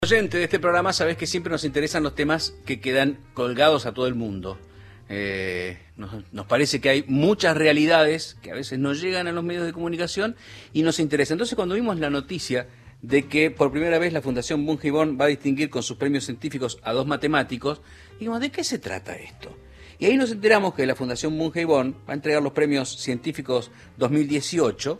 Oyente de este programa, sabés que siempre nos interesan los temas que quedan colgados a todo el mundo. Nos parece que hay muchas realidades que a veces no llegan a los medios de comunicación y nos interesa. Entonces, cuando vimos la noticia de que por primera vez la Fundación Bunge-Hibón va a distinguir con sus premios científicos a 2 matemáticos, dijimos, ¿de qué se trata esto? Y ahí nos enteramos que la Fundación Bunge-Hibón va a entregar los premios científicos 2018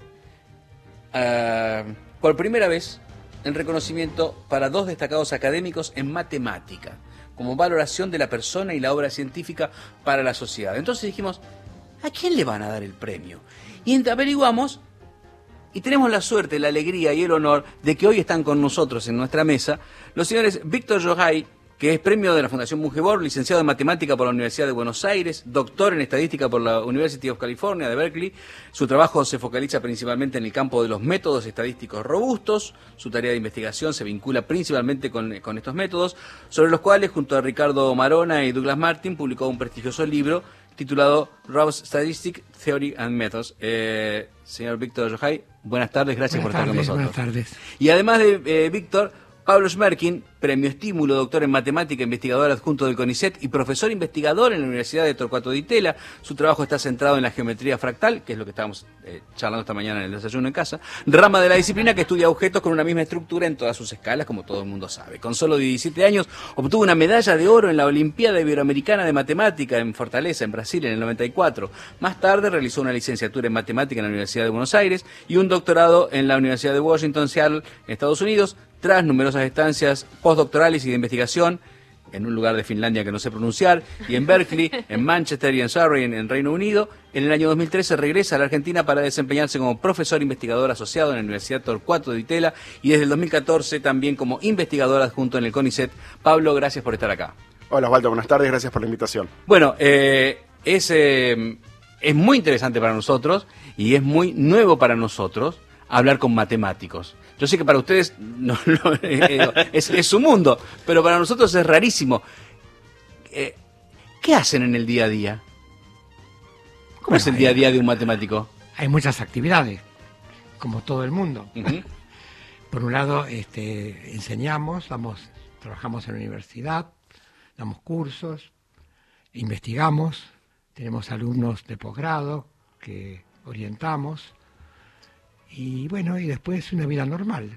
por primera vez en reconocimiento para 2 destacados académicos en matemática, como valoración de la persona y la obra científica para la sociedad. Entonces dijimos, ¿a quién le van a dar el premio? Y averiguamos, y tenemos la suerte, la alegría y el honor de que hoy están con nosotros en nuestra mesa los señores Víctor Yohay, que es premio de la Fundación Bunge-Hibón, licenciado en Matemática por la Universidad de Buenos Aires, doctor en Estadística por la University of California de Berkeley. Su trabajo se focaliza principalmente en el campo de los métodos estadísticos robustos. Su tarea de investigación se vincula principalmente con estos métodos, sobre los cuales, junto a Ricardo Marona y Douglas Martin, publicó un prestigioso libro titulado Robust Statistics, Theory and Methods. Señor Víctor Yohay, buenas tardes, gracias por estar con nosotros. Buenas tardes. Y además de Víctor, Pablo Schmerkin, premio Estímulo, doctor en matemática, investigador adjunto del CONICET y profesor investigador en la Universidad de Torcuato Di Tella. Su trabajo está centrado en la geometría fractal, que es lo que estábamos charlando esta mañana en el desayuno en casa, rama de la disciplina que estudia objetos con una misma estructura en todas sus escalas, como todo el mundo sabe. Con solo 17 años obtuvo una medalla de oro en la Olimpiada Iberoamericana de Matemática en Fortaleza, en Brasil, en el 94. Más tarde realizó una licenciatura en matemática en la Universidad de Buenos Aires y un doctorado en la Universidad de Washington, Seattle, en Estados Unidos. Tras numerosas estancias postdoctorales y de investigación en un lugar de Finlandia que no sé pronunciar, y en Berkeley, en Manchester y en Surrey, en Reino Unido, en el año 2013 regresa a la Argentina para desempeñarse como profesor investigador asociado en la Universidad Torcuato Di Tella y desde el 2014 también como investigador adjunto en el CONICET. Pablo, gracias por estar acá. Hola Osvaldo, buenas tardes, gracias por la invitación. Bueno, es muy interesante para nosotros y es muy nuevo para nosotros hablar con matemáticos. Yo sé que para ustedes es su mundo, pero para nosotros es rarísimo. ¿Qué hacen en el día a día? ¿Cómo es el día a día de un matemático? Hay muchas actividades, como todo el mundo. Uh-huh. Por un lado, enseñamos, trabajamos en la universidad, damos cursos, investigamos, tenemos alumnos de posgrado que orientamos. Y bueno, y después una vida normal.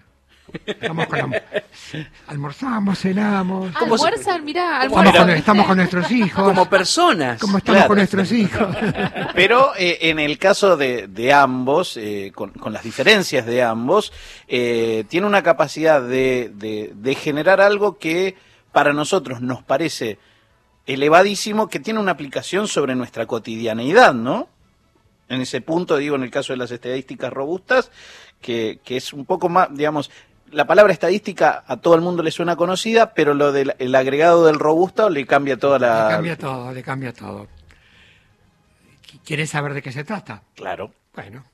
Almorzamos, cenamos. Almuerzan, mirá, almuerzan. Estamos con nuestros hijos. Como personas. Como estamos con nuestros hijos. Pero en el caso de ambos, con las diferencias de ambos, tiene una capacidad de generar algo que para nosotros nos parece elevadísimo, que tiene una aplicación sobre nuestra cotidianeidad, ¿no? En ese punto, digo, en el caso de las estadísticas robustas, que es un poco más, digamos, la palabra estadística a todo el mundo le suena conocida, pero lo del el agregado del robusto le cambia toda la... Le cambia todo. ¿Quieres saber de qué se trata? Claro. Bueno,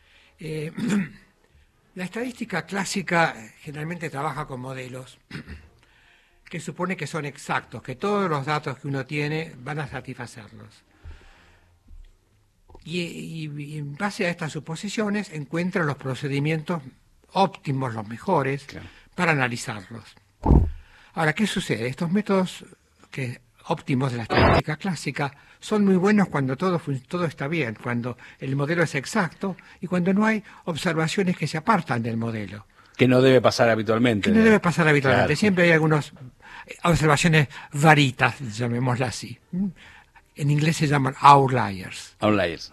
la estadística clásica generalmente trabaja con modelos que supone que son exactos, que todos los datos que uno tiene van a satisfacerlos. Y en base a estas suposiciones encuentra los procedimientos óptimos, los mejores, claro, para analizarlos. Ahora, ¿qué sucede? Estos métodos óptimos de la estadística clásica son muy buenos cuando todo está bien, cuando el modelo es exacto y cuando no hay observaciones que se apartan del modelo. Que no debe pasar habitualmente. Claro. Siempre hay algunas observaciones varitas, llamémoslas así. En inglés se llaman outliers. Outliers.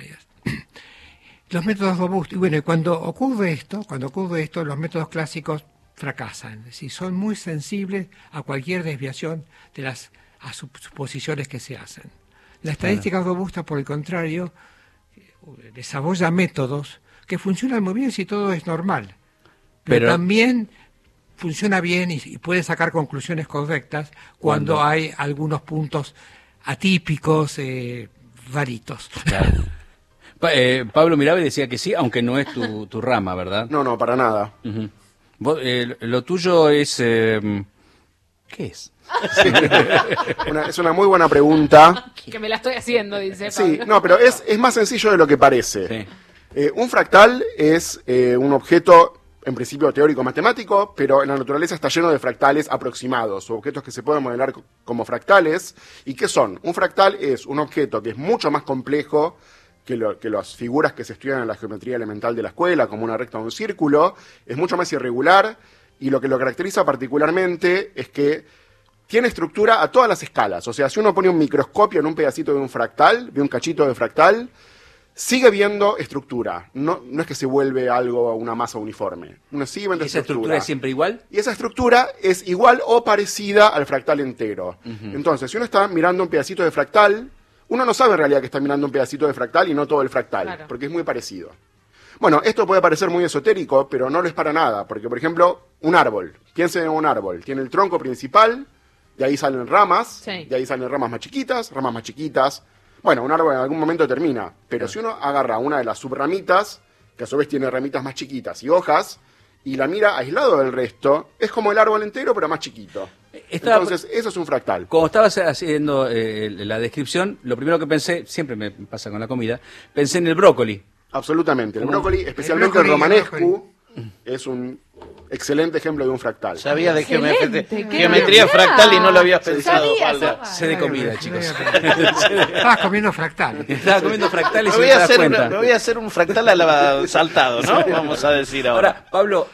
Los métodos robustos. Y bueno, cuando ocurre esto, los métodos clásicos fracasan. Es decir, son muy sensibles a cualquier desviación de las suposiciones que se hacen. La estadística robusta, por el contrario, desarrolla métodos que funcionan muy bien si todo es normal. Pero también funciona bien y puede sacar conclusiones correctas cuando hay algunos puntos atípicos, varitos. Claro. Pablo Mirabe decía que sí, aunque no es tu rama, ¿verdad? No, para nada. Uh-huh. Lo tuyo es... ¿qué es? Sí. Es una muy buena pregunta. Que me la estoy haciendo, dice Pablo. Sí, no, pero es más sencillo de lo que parece. Sí. Un fractal es un objeto en principio teórico matemático, pero en la naturaleza está lleno de fractales aproximados, o objetos que se pueden modelar como fractales. ¿Y qué son? Un fractal es un objeto que es mucho más complejo que las figuras que se estudian en la geometría elemental de la escuela, como una recta o un círculo, es mucho más irregular, y lo que lo caracteriza particularmente es que tiene estructura a todas las escalas. O sea, si uno pone un microscopio en un pedacito de un fractal, de un cachito de fractal, sigue viendo estructura. No es que se vuelve algo, una masa uniforme. Uno sigue viendo ¿Esa estructura es siempre igual? Y esa estructura es igual o parecida al fractal entero. Entonces, si uno está mirando un pedacito de fractal, uno no sabe en realidad que está mirando un pedacito de fractal y no todo el fractal, Claro. porque es muy parecido. Bueno, esto puede parecer muy esotérico, pero no lo es para nada, porque, por ejemplo, un árbol. Piensen en un árbol. Tiene el tronco principal, de ahí salen ramas, Sí. de ahí salen ramas más chiquitas. Bueno, un árbol en algún momento termina, pero si uno agarra una de las subramitas, que a su vez tiene ramitas más chiquitas y hojas, y la mira aislado del resto, es como el árbol entero, pero más chiquito. Entonces, eso es un fractal. Cuando estabas haciendo la descripción, lo primero que pensé, siempre me pasa con la comida, pensé en el brócoli. Absolutamente. El brócoli, especialmente el romanescu, es un excelente ejemplo de un fractal. Sabía de Excelente, qué geometría barbaridad. fractal y no lo habías pensado, Sabía, Walter. Zapa. Sé de comida, chicos. Estabas comiendo fractal. Estaba comiendo fractales Me y no voy, te a das hacer cuenta. me voy a hacer un fractal a la saltado, ¿no? Vamos a decir ahora. Ahora, Pablo,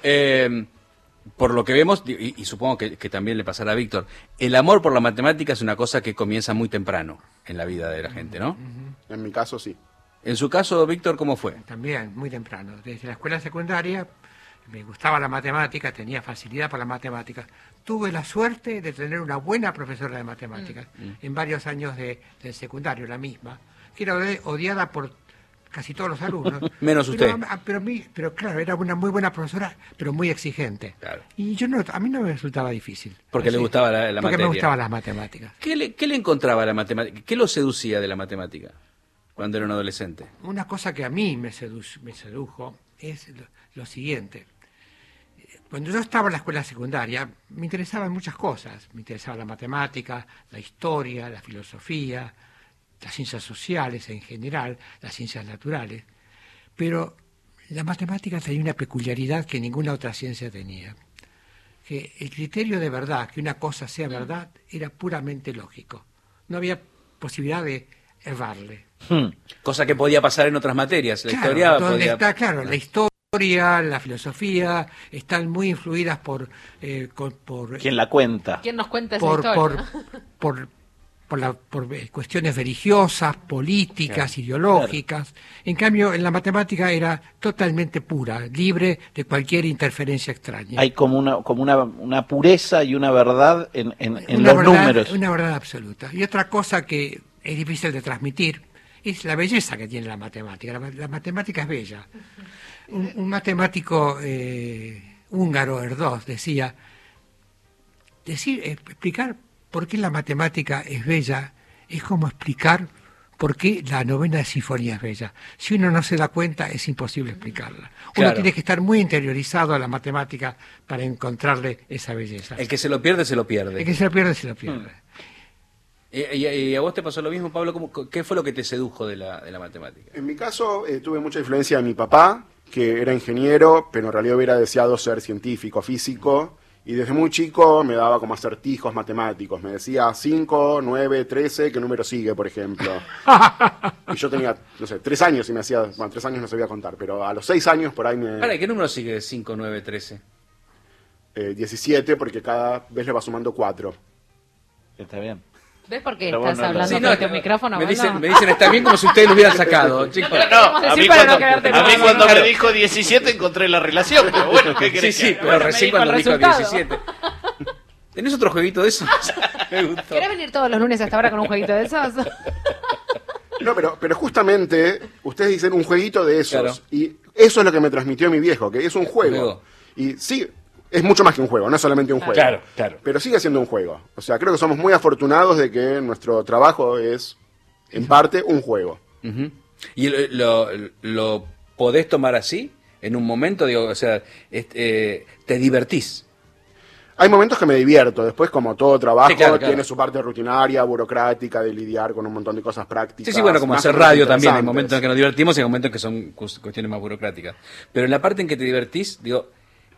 por lo que vemos, y supongo que también le pasará a Víctor, el amor por la matemática es una cosa que comienza muy temprano en la vida de la gente, ¿no? En mi caso, sí. En su caso, Víctor, ¿cómo fue? También, muy temprano. Desde la escuela secundaria me gustaba la matemática, tenía facilidad para la matemática. Tuve la suerte de tener una buena profesora de matemáticas en varios años del secundario, la misma, que era odiada por casi todos los alumnos. Menos usted. Pero claro, era una muy buena profesora, pero muy exigente. Claro. Y a mí no me resultaba difícil. Porque le gustaba la Porque materia. me gustaban las matemáticas. ¿Qué le encontraba a la matemática? ¿Qué lo seducía de la matemática cuando era un adolescente? Una cosa que a mí me sedujo es lo siguiente. Cuando yo estaba en la escuela secundaria, me interesaban muchas cosas. Me interesaba la matemática, la historia, la filosofía, las ciencias sociales en general, las ciencias naturales. Pero la matemática tenía una peculiaridad que ninguna otra ciencia tenía. Que el criterio de verdad, que una cosa sea verdad, era puramente lógico. No había posibilidad de errarle. Cosa que podía pasar en otras materias. La Claro, historia donde podía... está, claro, la historia, la filosofía, están muy influidas por ¿Quién la cuenta? ¿Quién nos cuenta esa por, historia? por cuestiones religiosas, políticas, ideológicas. En cambio, en la matemática era totalmente pura, libre de cualquier interferencia extraña. Hay como una pureza y una verdad en Una los verdad- números. Una verdad absoluta. Y otra cosa que es difícil de transmitir es la belleza que tiene la matemática. La matemática es bella. Un matemático húngaro, Erdős, decía, explicar por qué la matemática es bella es como explicar por qué la novena sinfonía es bella. Si uno no se da cuenta, es imposible explicarla. Uno Claro. tiene que estar muy interiorizado a la matemática para encontrarle esa belleza. El que se lo pierde, se lo pierde. El que se lo pierde, se lo pierde. ¿Y a vos te pasó lo mismo, Pablo? ¿Qué fue lo que te sedujo de la matemática? En mi caso, tuve mucha influencia de mi papá, que era ingeniero, pero en realidad hubiera deseado ser científico, físico, y desde muy chico me daba como acertijos matemáticos. Me decía 5, 9, 13, ¿qué número sigue, por ejemplo? Y yo tenía, no sé, 3 años y me hacía, bueno, 3 años no sabía contar, pero a los 6 años por ahí Para, ¿qué número sigue de 5, 9, 13? 17, porque cada vez le va sumando 4. Está bien. ¿Ves por qué Pero estás bueno, hablando Sí, frente a un me micrófono? me Bueno. dicen, está bien como si ustedes lo hubieran sacado, chicos. Queremos decir para no quedarte a mí mal. cuando me dijo 17 encontré la relación, pero bueno, ¿qué Sí, querés sí, que haga? pero Bueno, recién me dijo cuando el dijo resultado. 17. ¿Tenés otro jueguito de eso? Me gustó. ¿Querés venir todos los lunes hasta ahora con un jueguito de esos? No, pero justamente ustedes dicen un jueguito de esos. Claro. Y eso es lo que me transmitió mi viejo, que es un juego. Juego. Y sí, es mucho más que un juego, no es solamente un juego. Claro, claro. Pero sigue siendo un juego. O sea, creo que somos muy afortunados de que nuestro trabajo es, en parte, un juego. Ujú. ¿Y lo podés tomar así? En un momento, digo, o sea, te divertís. Hay momentos que me divierto, después como todo trabajo Sí, claro, claro. tiene su parte rutinaria, burocrática, de lidiar con un montón de cosas prácticas. Sí, sí, bueno, como más hacer o menos radio también. Hay interesantes. momentos en que nos divertimos y hay momentos que son cuestiones más burocráticas. Pero en la parte en que te divertís, digo,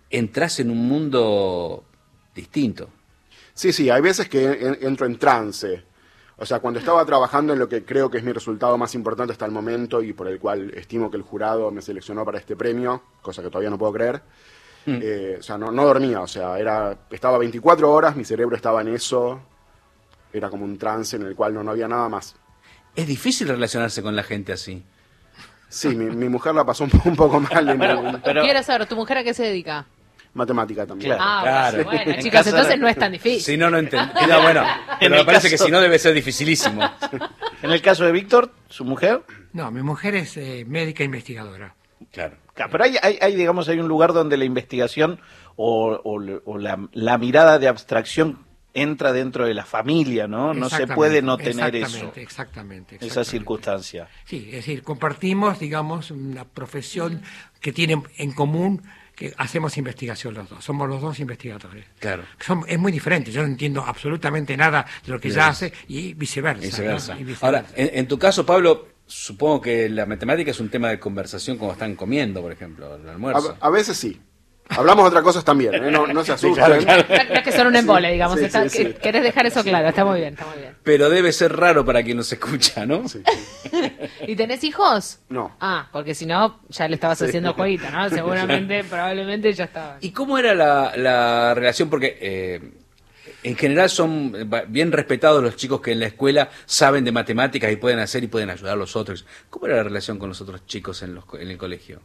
entras en un mundo distinto. Sí, hay veces que entro en trance. O sea, cuando estaba trabajando en lo que creo que es mi resultado más importante hasta el momento y por el cual estimo que el jurado me seleccionó para este premio, cosa que todavía no puedo creer, o sea, no dormía, o sea, estaba 24 horas, mi cerebro estaba en eso, era como un trance en el cual no había nada más. Es difícil relacionarse con la gente así. Sí, mi mujer la pasó un poco mal Pero Quiero saber, ¿tu mujer a qué se dedica? matemática también. Claro. Ah, Claro. bueno, En chicos, casa- entonces no es tan difícil. Si no, no entendí. No, bueno, pero el me parece caso- que si no debe ser dificilísimo. en el caso de Víctor, su mujer, No, mi mujer es médica investigadora. Claro. pero digamos, hay un lugar donde la investigación o la mirada de abstracción entra dentro de la familia, ¿no? No se puede no tener eso, Exactamente. esa circunstancia. Sí, es decir, compartimos, digamos, una profesión que tiene en común que hacemos investigación los dos. Somos los dos investigadores. Claro. Es muy diferente. Yo no entiendo absolutamente nada de lo que ella hace y viceversa. Viceversa. ¿no? Y viceversa. Ahora, en tu caso, Pablo, supongo que la matemática es un tema de conversación cuando están comiendo, por ejemplo, el almuerzo. A veces sí. Hablamos de otras cosas también, ¿eh? No se asusten. No es que son un embole, digamos. sí, está- sí. Querés dejar eso claro, está muy bien, está muy bien. Pero debe ser raro para quien nos escucha, ¿no? Sí. ¿Y tenés hijos? No. Ah, porque si no, ya le estabas haciendo jueguito, ¿no? Seguramente, probablemente ya estaba. ¿Y cómo era la relación? Porque en general son bien respetados los chicos que en la escuela saben de matemáticas y pueden hacer y pueden ayudar a los otros. ¿Cómo era la relación con los otros chicos en el colegio?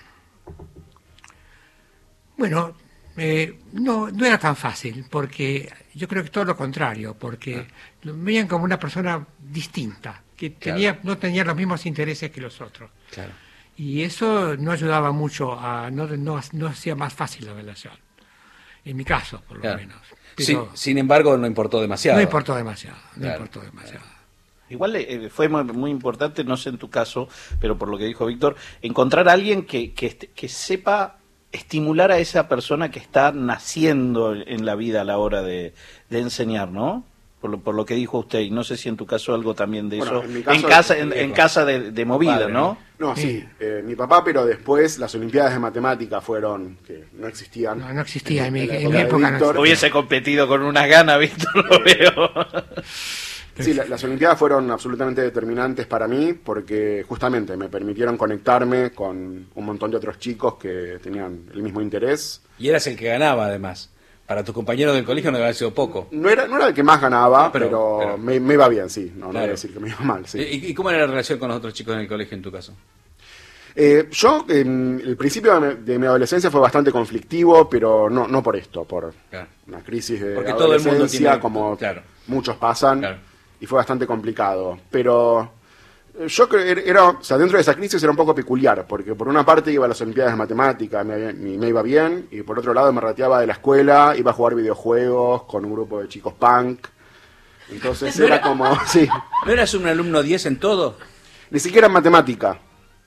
Bueno, no era tan fácil, porque yo creo que todo lo contrario, porque me veían como una persona distinta, que no tenía los mismos intereses que los otros. Claro. Y eso no ayudaba mucho, no hacía más fácil la relación. En mi caso, por lo Claro. menos. Sí, Pero sin embargo, no importó demasiado. no importó demasiado, Claro. Igual fue muy importante, no sé en tu caso, pero por lo que dijo Víctor, encontrar a alguien que sepa estimular a esa persona que está naciendo en la vida a la hora de enseñar, ¿no? Por lo que dijo usted, y no sé si en tu caso algo también de Bueno, eso, en mi caso, en casa de movida, Padre, ¿no? No, sí, mi papá, pero después las Olimpiadas de Matemática fueron, que no existían. No existía, en mi la en mi de época no Víctor. existía. Hubiese competido con unas ganas, Víctor, lo veo. Sí, las Olimpiadas fueron absolutamente determinantes para mí porque justamente me permitieron conectarme con un montón de otros chicos que tenían el mismo interés. Y eras el que ganaba, además. Para tus compañeros del colegio no debe haber sido poco. No era el que más ganaba, No, pero- me iba bien, sí. No voy a Claro. decir que me iba mal, sí. ¿Y cómo era la relación con los otros chicos en el colegio en tu caso? Yo, el principio de mi adolescencia fue bastante conflictivo, pero no por esto, por Claro. una crisis de Porque todo el mundo adolescencia, tiene- como claro. muchos pasan, Claro. y fue bastante complicado. Pero yo creo, o sea, dentro de esa crisis era un poco peculiar, porque por una parte iba a las Olimpiadas de Matemática, me iba bien, y por otro lado me rateaba de la escuela, iba a jugar videojuegos con un grupo de chicos punk. Entonces era como, sí, ¿No eras un alumno 10 en todo? ni siquiera en matemática.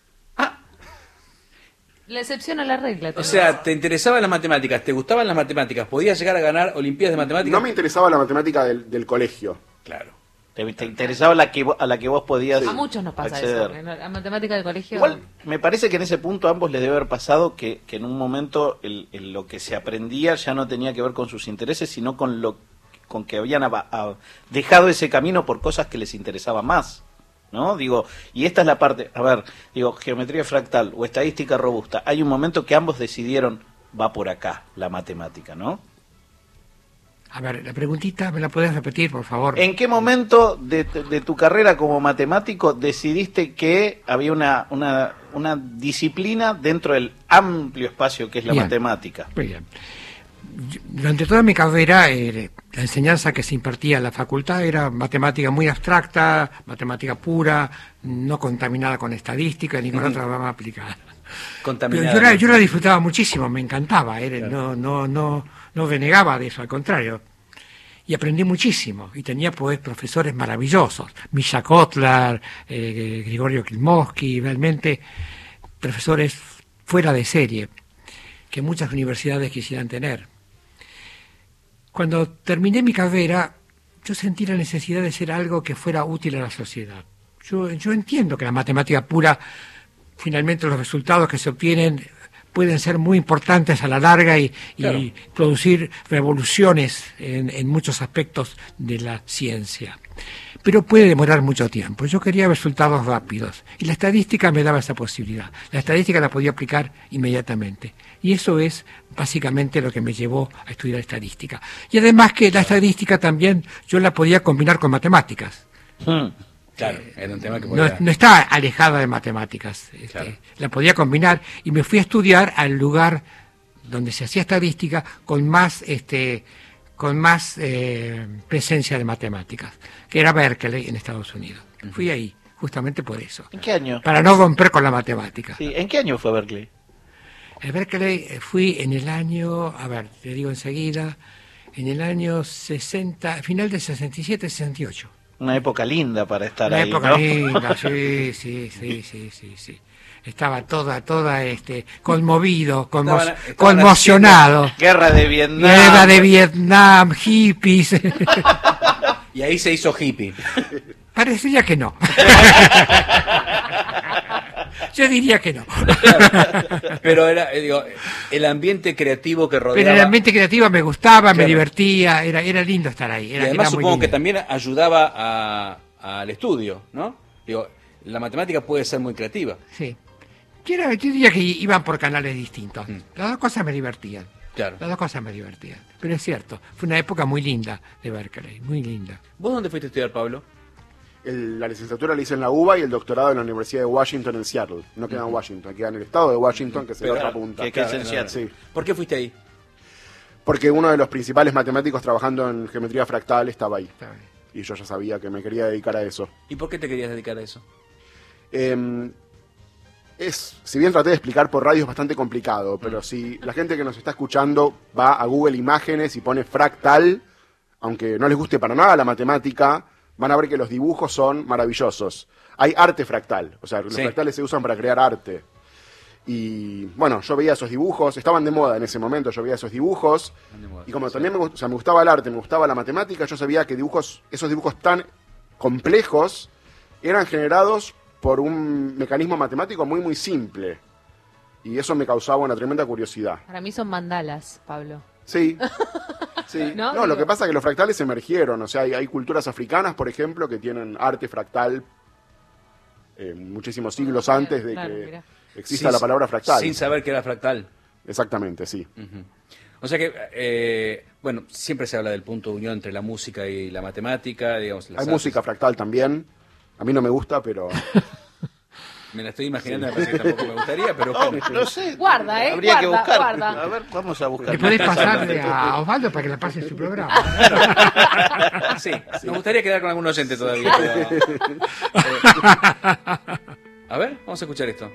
La excepción a la regla. O sea, ¿te interesaban las matemáticas? ¿Te gustaban las matemáticas? ¿Podías llegar a ganar Olimpiadas de Matemáticas? No me interesaba la matemática del colegio. Claro. ¿Te interesaba a la que vos podías a muchos nos pasa acceder? eso. En la matemática del colegio. Igual, me parece que en ese punto a ambos les debe haber pasado que en un momento lo que se aprendía ya no tenía que ver con sus intereses, sino con que habían dejado ese camino por cosas que les interesaba más, ¿no? Digo, y esta es la parte, geometría fractal o estadística robusta. Hay un momento que ambos decidieron, va por acá la matemática, ¿no? A ver, la preguntita, ¿me la podés repetir, por favor? ¿En qué momento de tu carrera como matemático decidiste que había una disciplina dentro del amplio espacio que es la Bien. matemática? Muy bien. Durante toda mi carrera, la enseñanza que se impartía en la facultad era matemática muy abstracta, matemática pura, no contaminada con estadística ni con otra rama aplicada. Pero Contaminada. yo la disfrutaba muchísimo, me encantaba, no renegaba de eso, al contrario. Y aprendí muchísimo, y tenía pues profesores maravillosos, Misha Kotlar, Grigorio Klimovsky, realmente profesores fuera de serie, que muchas universidades quisieran tener. Cuando terminé mi carrera, yo sentí la necesidad de ser algo que fuera útil a la sociedad. Yo entiendo que la matemática pura, finalmente los resultados que se obtienen pueden ser muy importantes a la larga y Claro. producir revoluciones en muchos aspectos de la ciencia. Pero puede demorar mucho tiempo. Yo quería resultados rápidos y la estadística me daba esa posibilidad. La estadística la podía aplicar inmediatamente. Y eso es básicamente lo que me llevó a estudiar estadística. Y además que la estadística también yo la podía combinar con matemáticas. Claro, era un tema que No, podía... no está alejada de matemáticas. Claro. La podía combinar y me fui a estudiar al lugar donde se hacía estadística con más presencia de matemáticas, que era Berkeley en Estados Unidos. Fui ahí, justamente por eso, ¿En qué año? para no romper con la matemática. Sí, ¿en qué año fue Berkeley? En Berkeley fui en el año, a ver, te digo enseguida, en el año 60, final del 67, 68. Una época linda para estar Una ahí, época ¿no? linda, sí. Estaba toda conmovido, Estaban conmocionado. Guerra de Vietnam. Guerra de Vietnam, hippies. Y ahí se hizo hippie. Parecería que no. Yo diría que no. Pero era, digo, el ambiente creativo que rodeaba... Pero el ambiente creativo me gustaba, me Claro. divertía, era lindo estar ahí. Y además era muy supongo que lindo. también ayudaba al estudio, ¿no? Digo, la matemática puede ser muy creativa. Sí. Yo diría que iban por canales distintos. Las dos cosas me divertían. Claro. Las dos cosas me divertían. Pero es cierto, fue una época muy linda de Berkeley, muy linda. ¿Vos dónde fuiste a estudiar, Pablo? La licenciatura la hice en la UBA y el doctorado en la Universidad de Washington en Seattle. No queda en Washington, queda en el estado de Washington, que se Pero da otra claro, punta. que es en Seattle. Sí. ¿Por qué fuiste ahí? Porque uno de los principales matemáticos trabajando en geometría fractal estaba ahí. Está bien. Y yo ya sabía que me quería dedicar a eso. ¿Y por qué te querías dedicar a eso? Si bien traté de explicar por radio es bastante complicado, pero si la gente que nos está escuchando va a Google Imágenes y pone fractal, aunque no les guste para nada la matemática, van a ver que los dibujos son maravillosos. Hay arte fractal, o sea, los Sí. fractales se usan para crear arte. Y bueno, yo veía esos dibujos, estaban de moda en ese momento, yo veía esos dibujos, y como también me gustaba el arte, me gustaba la matemática, yo sabía que esos dibujos tan complejos eran generados por un mecanismo matemático muy muy simple. Y eso me causaba una tremenda curiosidad. Para mí son mandalas, Pablo. Sí. Sí. ¿No? No, lo Digo- que pasa es que los fractales emergieron, o sea, hay culturas africanas, por ejemplo, que tienen arte fractal muchísimos siglos antes de Claro, que mirá. exista la palabra fractal. Sin saber que era fractal. Exactamente, sí. O sea que, bueno, siempre se habla del punto de unión entre la música y la matemática, digamos. las Hay artes. música fractal también. A mí no me gusta, pero Me la estoy imaginando, me parece que tampoco me gustaría, pero bueno. No sé. Guarda, Habría que guarda, buscar. guarda. A ver, vamos a buscar. ¿Le podés pasarle a Osvaldo para que le pase su programa? Sí, me gustaría quedar con algún oyente todavía. Pero, a ver, vamos a escuchar esto.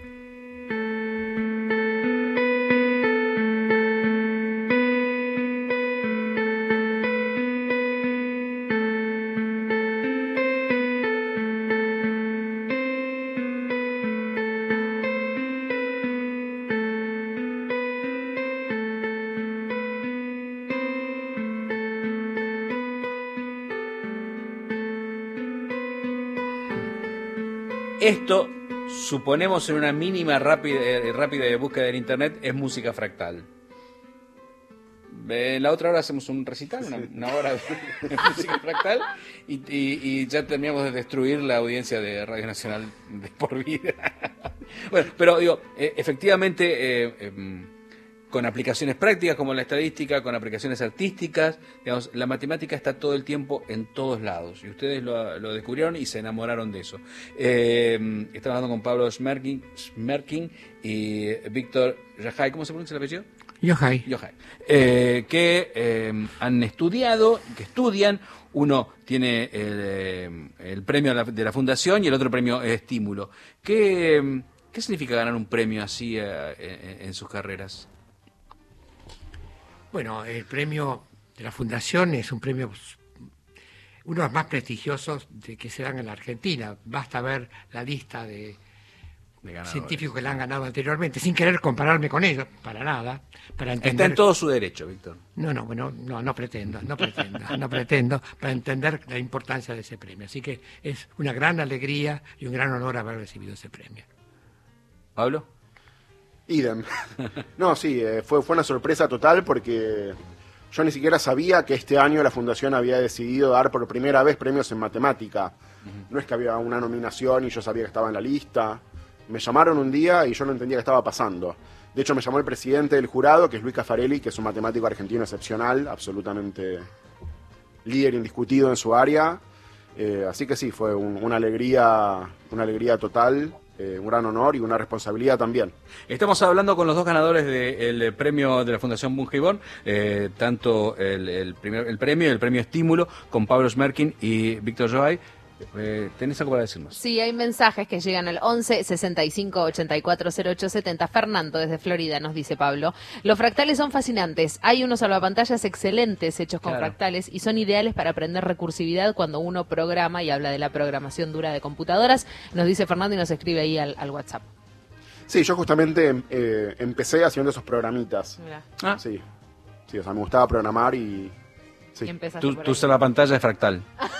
Esto, suponemos en una mínima rápida búsqueda en internet, es música fractal. En la otra hora hacemos un recital, una hora de música fractal, y ya terminamos de destruir la audiencia de Radio Nacional de por vida. Bueno, pero digo, efectivamente, con aplicaciones prácticas como la estadística, con aplicaciones artísticas, digamos, la matemática está todo el tiempo en todos lados, y ustedes lo descubrieron y se enamoraron de eso. Estamos hablando con Pablo Schmerking y Víctor Yajay, ¿cómo se pronuncia el apellido? Yohai. Que han estudiado, que estudian. Uno tiene el premio de la fundación y el otro premio Estímulo. ¿Qué significa ganar un premio así en sus carreras? Bueno, el premio de la Fundación es un premio, uno de los más prestigiosos que se dan en la Argentina. Basta ver la lista de científicos que la han ganado anteriormente, sin querer compararme con ellos, para nada, para entender... Está en todo su derecho, Víctor. No pretendo, para entender la importancia de ese premio. Así que es una gran alegría y un gran honor haber recibido ese premio. ¿Pablo? Idem. No, sí, fue una sorpresa total porque yo ni siquiera sabía que este año la Fundación había decidido dar por primera vez premios en matemática. No es que había una nominación y yo sabía que estaba en la lista. Me llamaron un día y yo no entendía qué estaba pasando. De hecho, me llamó el presidente del jurado, que es Luis Caffarelli, que es un matemático argentino excepcional, absolutamente líder indiscutido en su área. Así que sí, fue una alegría total. Un gran honor y una responsabilidad también. Estamos hablando con los dos ganadores del premio de la Fundación Bunge-Ibón, tanto el premio y el premio Estímulo, con Pablo Schmerkin y Víctor Joay. ¿Tenés algo para decirnos? Sí, hay mensajes que llegan al 11 65 84 08 70. Fernando, desde Florida, nos dice Pablo. Los fractales son fascinantes. Hay unos salvapantallas excelentes hechos con fractales y son ideales para aprender recursividad cuando uno programa y habla de la programación dura de computadoras. Nos dice Fernando y nos escribe ahí al WhatsApp. Sí, yo justamente empecé haciendo esos programitas. Mirá. Sí, o sea, me gustaba programar y... Sí. Y tu salvapantalla es fractal.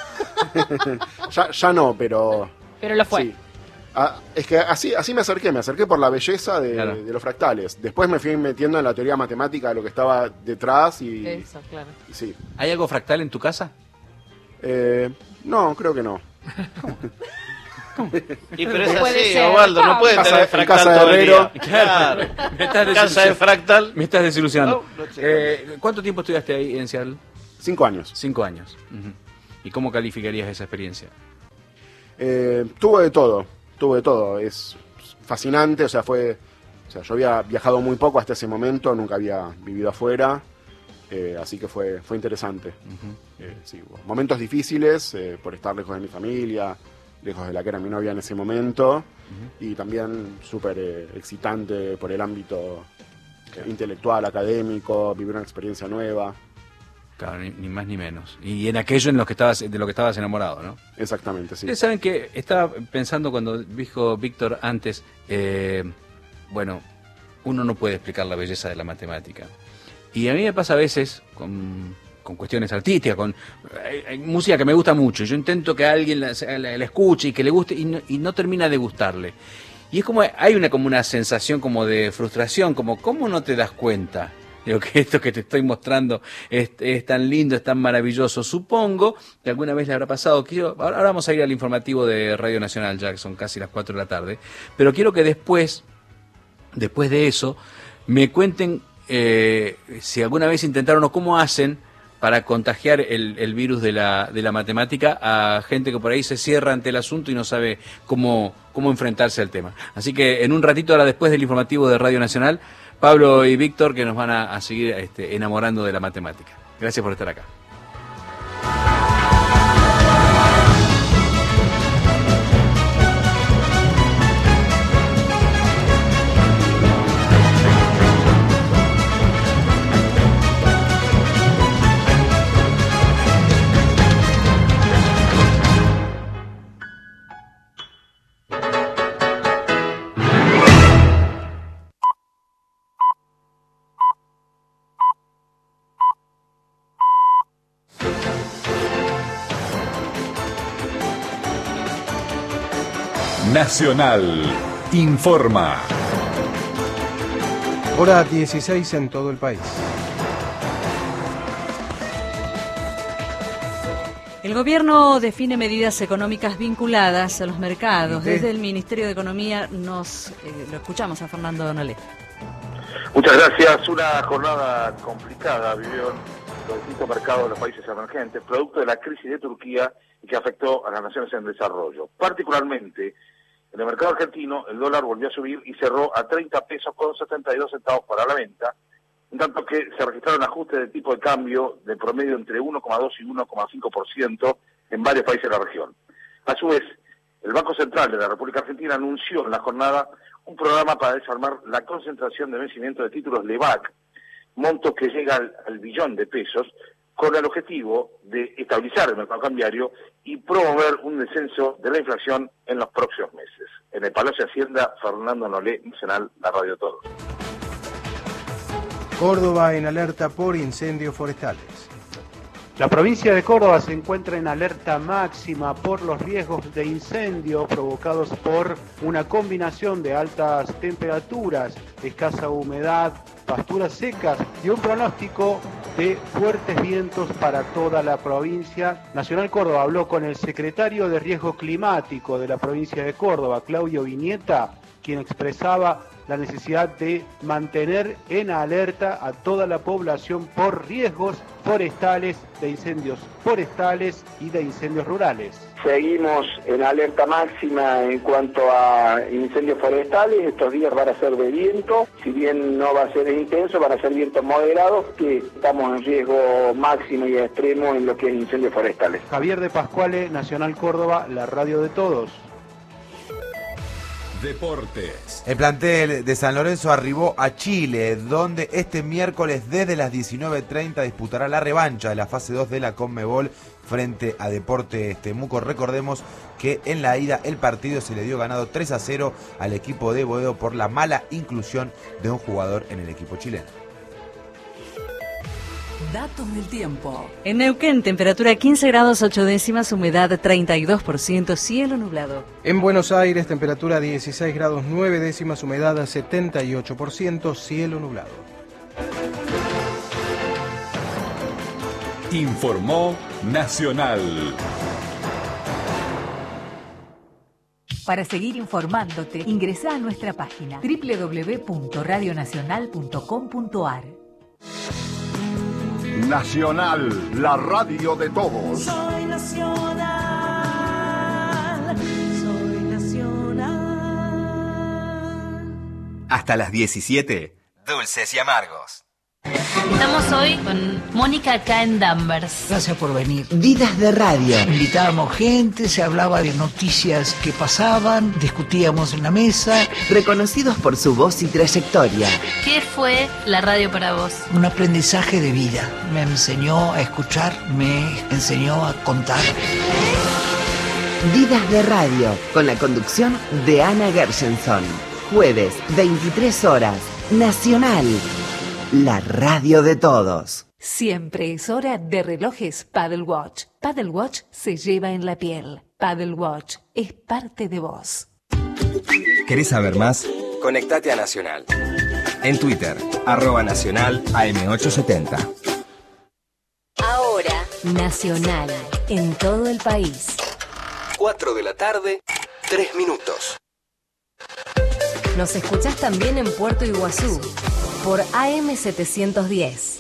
ya no, pero... Pero lo fue. Sí. Es que así me acerqué por la belleza de los fractales. Después me fui metiendo en la teoría matemática de lo que estaba detrás y... Eso, claro. Y sí. ¿Hay algo fractal en tu casa? No, creo que no. Y pero es Puede así, ser. Ovaldo, no puede tener fractal casa de todo el herrero. día. Claro. Casa de fractal. Me estás desilusionando. No sé. ¿Cuánto tiempo estudiaste ahí en Seattle? 5 años. 5 años. Uh-huh. ¿Y cómo calificarías esa experiencia? Tuve de todo. Es fascinante, o sea, yo había viajado muy poco hasta ese momento, nunca había vivido afuera, así que fue interesante. Uh-huh. Sí, momentos difíciles por estar lejos de mi familia, lejos de la que era mi novia en ese momento, uh-huh. Y también súper excitante por el ámbito intelectual, académico, vivir una experiencia nueva. Claro, ni más ni menos. Y en aquello de lo que estabas enamorado, ¿no? Exactamente, sí. Ustedes saben que estaba pensando cuando dijo Víctor antes, bueno, uno no puede explicar la belleza de la matemática. Y a mí me pasa a veces con cuestiones artísticas, hay música que me gusta mucho. Yo intento que alguien la escuche y que le guste y no termina de gustarle. Y es como, hay como una sensación como de frustración, como, ¿cómo no te das cuenta? Digo, que esto que te estoy mostrando es tan lindo, es tan maravilloso. Supongo que alguna vez le habrá pasado. Ahora vamos a ir al informativo de Radio Nacional, ya que son casi las 4 de la tarde. Pero quiero que después de eso, me cuenten si alguna vez intentaron o cómo hacen para contagiar el virus de la matemática a gente que por ahí se cierra ante el asunto y no sabe cómo enfrentarse al tema. Así que en un ratito, ahora después del informativo de Radio Nacional, Pablo y Víctor, que nos van a seguir enamorando de la matemática. Gracias por estar acá. Nacional informa. Hora 16 en todo el país. El gobierno define medidas económicas vinculadas a los mercados. Desde el Ministerio de Economía lo escuchamos a Fernando Donolé. Muchas gracias. Una jornada complicada vivió los distintos mercados de los países emergentes, producto de la crisis de Turquía y que afectó a las naciones en desarrollo. Particularmente, en el mercado argentino, el dólar volvió a subir y cerró a 30 pesos con 72 centavos para la venta, en tanto que se registraron ajustes de tipo de cambio de promedio entre 1,2 y 1,5% en varios países de la región. A su vez, el Banco Central de la República Argentina anunció en la jornada un programa para desarmar la concentración de vencimiento de títulos LEBAC, monto que llega al billón de pesos, con el objetivo de estabilizar el mercado cambiario y promover un descenso de la inflación en los próximos meses. En el Palacio de Hacienda, Fernando Donolé, Nacional, la Radio Todos. Córdoba en alerta por incendios forestales. La provincia de Córdoba se encuentra en alerta máxima por los riesgos de incendio provocados por una combinación de altas temperaturas, escasa humedad, pasturas secas y un pronóstico de fuertes vientos para toda la provincia. Nacional Córdoba habló con el secretario de Riesgo Climático de la provincia de Córdoba, Claudio Viñeta, quien expresaba la necesidad de mantener en alerta a toda la población por riesgos forestales, de incendios forestales y de incendios rurales. Seguimos en alerta máxima en cuanto a incendios forestales. Estos días van a ser de viento, si bien no va a ser intenso, van a ser vientos moderados, que estamos en riesgo máximo y extremo en lo que es incendios forestales. Javier de Pascuale, Nacional Córdoba, la radio de todos. Deportes. El plantel de San Lorenzo arribó a Chile, donde este miércoles desde las 19:30 disputará la revancha de la fase 2 de la Conmebol frente a Deportes Temuco. Recordemos que en la ida el partido se le dio ganado 3-0 al equipo de Boedo por la mala inclusión de un jugador en el equipo chileno. Datos del tiempo. En Neuquén, temperatura 15 grados 8 décimas, humedad 32%, cielo nublado. En Buenos Aires, temperatura 16 grados 9 décimas, humedad 78%, cielo nublado. Informó Nacional. Para seguir informándote, ingresa a nuestra página www.radionacional.com.ar. Nacional, la radio de todos. Soy nacional, soy nacional. Hasta las 17, Dulces y Amargos. Estamos hoy con Mónica acá en Danvers. Gracias por venir. Vidas de radio. Invitábamos gente, se hablaba de noticias que pasaban, discutíamos en la mesa. Reconocidos por su voz y trayectoria. ¿Qué fue la radio para vos? Un aprendizaje de vida. Me enseñó a escuchar, me enseñó a contar. Vidas de radio, con la conducción de Ana Gershenson. Jueves, 23 horas. Nacional. La radio de todos. Siempre es hora de relojes Paddle Watch. Paddle Watch se lleva en la piel. Paddle Watch es parte de vos. ¿Querés saber más? Conectate a Nacional. En Twitter, @Nacional AM870. Ahora, Nacional, en todo el país. 4 de la tarde, 3 minutos. Nos escuchás también en Puerto Iguazú, por AM710.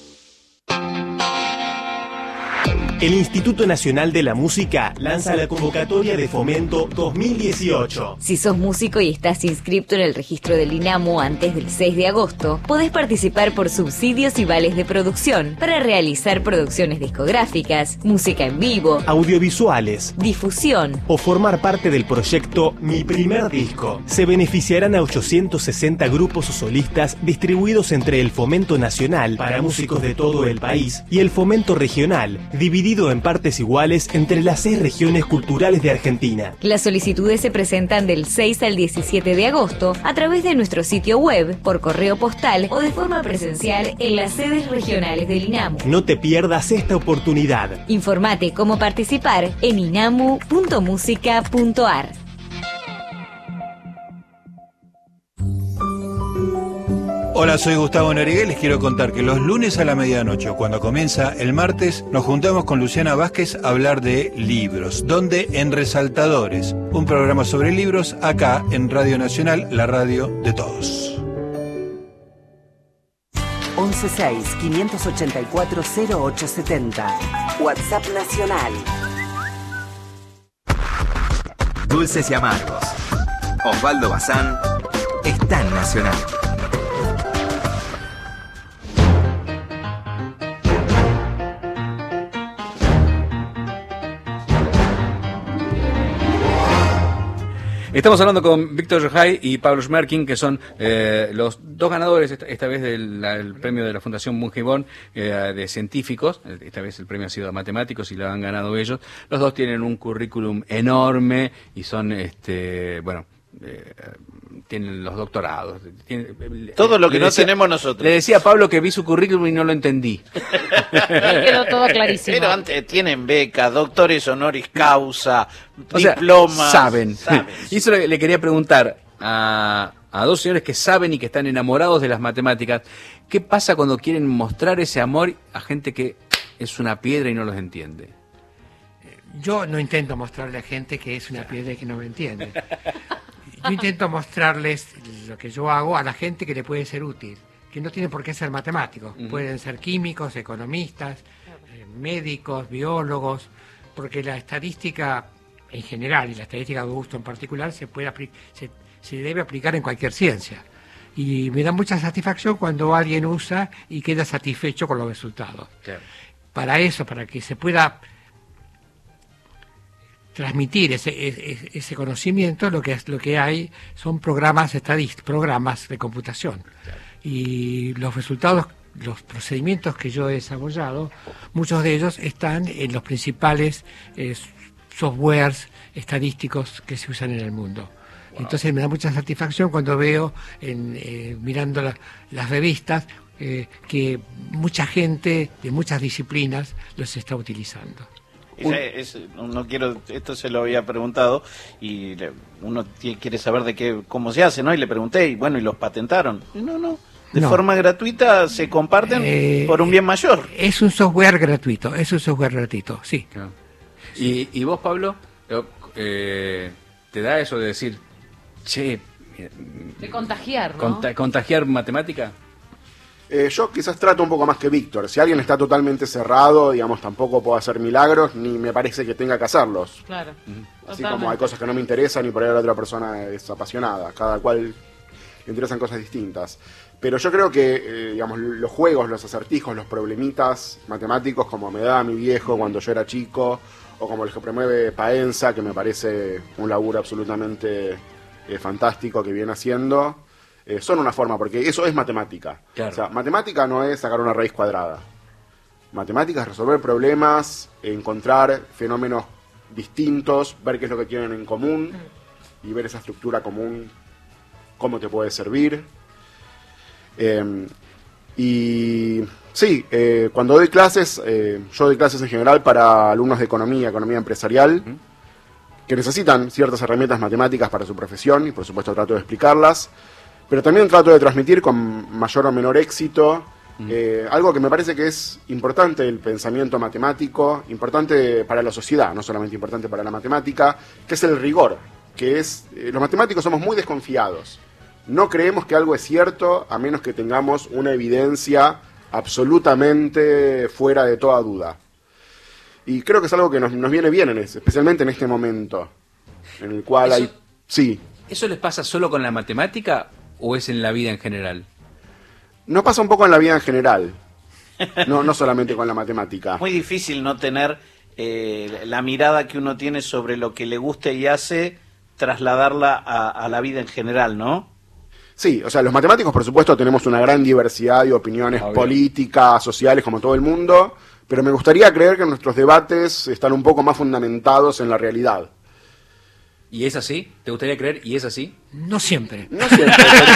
El Instituto Nacional de la Música lanza la convocatoria de Fomento 2018. Si sos músico y estás inscripto en el registro del INAMU antes del 6 de agosto, podés participar por subsidios y vales de producción para realizar producciones discográficas, música en vivo, audiovisuales, difusión o formar parte del proyecto Mi Primer Disco. Se beneficiarán a 860 grupos o solistas distribuidos entre el Fomento Nacional para músicos de todo el país y el Fomento Regional, dividido en partes iguales entre las 6 regiones culturales de Argentina. Las solicitudes se presentan del 6 al 17 de agosto a través de nuestro sitio web, por correo postal o de forma presencial en las sedes regionales del INAMU. No te pierdas esta oportunidad. Informate cómo participar en inamu.musica.ar. Hola, soy Gustavo Noriega y les quiero contar que los lunes a la medianoche, cuando comienza el martes, nos juntamos con Luciana Vázquez a hablar de libros. ¿Dónde? En Resaltadores, un programa sobre libros acá en Radio Nacional, la radio de todos. 116-584-0870. WhatsApp Nacional. Dulces y Amargos. Osvaldo Bazán está en Nacional. Estamos hablando con Víctor Yohay y Pablo Schmerkin, que son los dos ganadores esta vez del premio de la Fundación Bungibón de científicos. Esta vez el premio ha sido a matemáticos y lo han ganado ellos. Los dos tienen un currículum enorme y son, tienen los doctorados. Todo lo que le no tenemos nosotros. Le decía a Pablo que vi su currículum y no lo entendí. Quedó todo clarísimo. Pero antes tienen becas, doctores honoris causa, O sea, diplomas. saben. Y eso le quería preguntar a dos señores que saben y que están enamorados de las matemáticas. ¿Qué pasa cuando quieren mostrar ese amor a gente que es una piedra y no los entiende? Yo no intento mostrarle a gente que es una piedra y que no me entiende. Yo intento mostrarles lo que yo hago a la gente que le puede ser útil, que no tienen por qué ser matemáticos, pueden ser químicos, economistas, médicos, biólogos, porque la estadística en general y la estadística de gusto en particular se debe aplicar en cualquier ciencia. Y me da mucha satisfacción cuando alguien usa y queda satisfecho con los resultados. Claro. Para eso, para que se pueda transmitir ese conocimiento, lo que hay son programas estadísticos, programas de computación. Claro. Y los resultados, los procedimientos que yo he desarrollado, muchos de ellos están en los principales softwares estadísticos que se usan en el mundo. Wow. Entonces me da mucha satisfacción cuando veo, mirando las revistas, que mucha gente de muchas disciplinas los está utilizando. No quiero, esto se lo había preguntado y uno quiere saber cómo se hace, ¿no? Y le pregunté, y bueno, ¿y los patentaron? De forma gratuita se comparten por un bien mayor. Es un software gratuito, sí. Claro. ¿Y vos, Pablo, te da eso de decir, che... De contagiar, ¿no? ¿Contagiar matemática? Yo quizás trato un poco más que Víctor. Si alguien está totalmente cerrado, digamos, tampoco puedo hacer milagros, ni me parece que tenga que hacerlos. Claro. Así como hay cosas que no me interesan y por ahí la otra persona es apasionada. Cada cual le interesan cosas distintas. Pero yo creo que, digamos, los juegos, los acertijos, los problemitas matemáticos, como me daba mi viejo cuando yo era chico, o como el que promueve Paenza, que me parece un laburo absolutamente fantástico que viene haciendo... son una forma, porque eso es matemática. Claro. O sea, matemática no es sacar una raíz cuadrada. Matemática es resolver problemas, encontrar fenómenos distintos, ver qué es lo que tienen en común y ver esa estructura común, cómo te puede servir. Y sí, cuando doy clases, yo doy clases en general para alumnos de economía empresarial, que necesitan ciertas herramientas matemáticas para su profesión, y por supuesto trato de explicarlas. Pero también trato de transmitir con mayor o menor éxito algo que me parece que es importante, el pensamiento matemático, importante para la sociedad, no solamente importante para la matemática, que es el rigor, que es, los matemáticos somos muy desconfiados. No creemos que algo es cierto a menos que tengamos una evidencia absolutamente fuera de toda duda. Y creo que es algo que nos viene bien, especialmente en este momento, en el cual hay... Sí. ¿Eso les pasa solo con la matemática o es en la vida en general? Nos pasa un poco en la vida en general, no solamente con la matemática. Muy difícil no tener la mirada que uno tiene sobre lo que le gusta y hace, trasladarla a la vida en general, ¿no? Sí, o sea, los matemáticos, por supuesto, tenemos una gran diversidad de opiniones políticas, sociales, como todo el mundo, pero me gustaría creer que nuestros debates están un poco más fundamentados en la realidad. ¿Y es así? ¿Te gustaría creer? ¿Y es así? No siempre. No siempre.